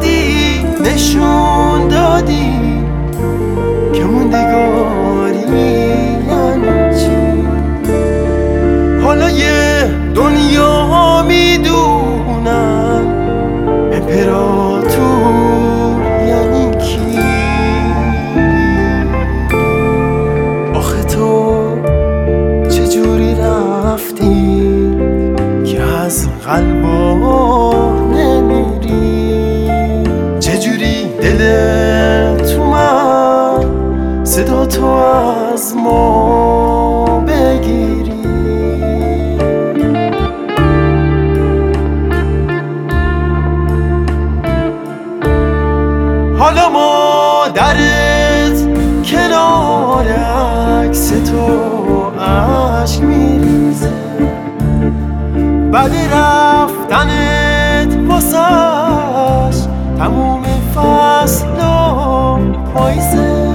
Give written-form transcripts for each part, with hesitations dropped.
اومدی نشون دادی که موندگاری یعنی چی. حالا یه دنیا میدونم امپراتور یعنی کی. آخه تو چجوری رفتی که از قلبا نمیری، چجوری دلت اومد صدا تو از ما بگیری. حالا مادرت کنار عکس تو عشق میریزه، بعد رفتنت واسش تموم فصل و پاییزه.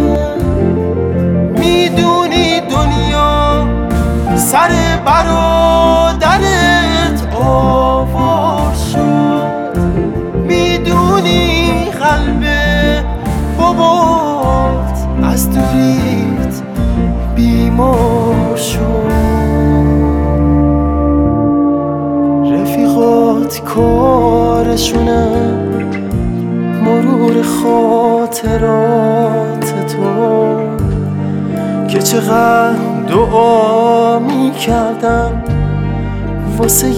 میدونی دنیا سر برادرت آوار شد، میدونی قلب بابات از دوریت بیمار شد. رفیقات کارشونه مرور خاطرات تو، که چقدر دعا میکردم واسه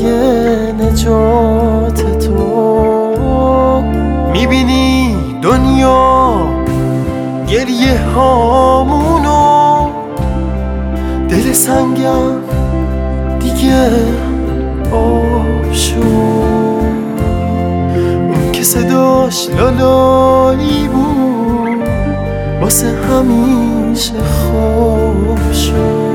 نجات تو. میبینی دنیا گریه هامونو، دل سنگم دیگه آب شد. اون که صداش لالایی بود واسه همیشه خواب شد.